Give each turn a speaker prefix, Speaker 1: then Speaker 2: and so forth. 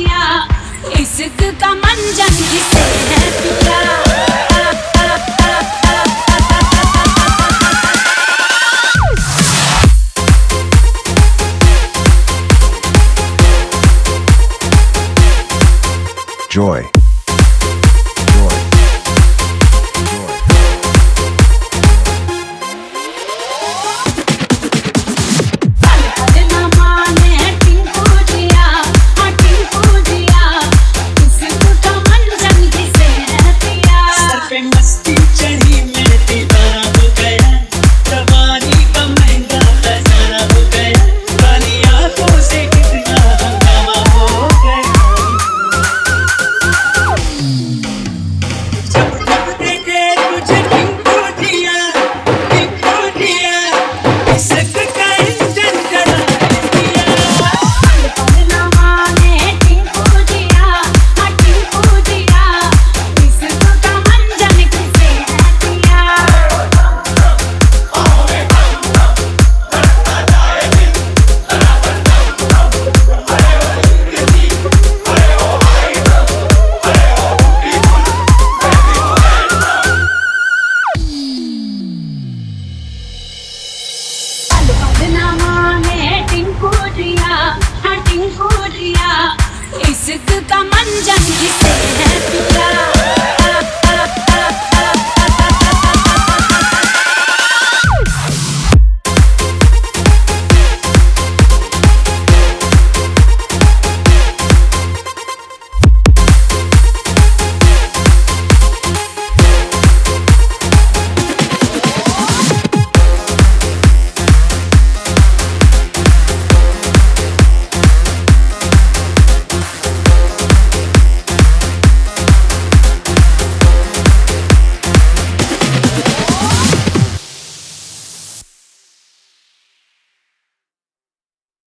Speaker 1: दिया, इश्क का मंजन किसे है पिया।
Speaker 2: Joy.
Speaker 3: मस्ती चढ़ी मैं दीवाना हो गया, जवानी का महंगा खजाना हो गया, काली आंखों से कितना हंगामा हो गया। जब जब देखे तुझे टिंकू दिया, इश्क का इंजन चला दिया।
Speaker 1: इश्क का मंजन किसे है पिया।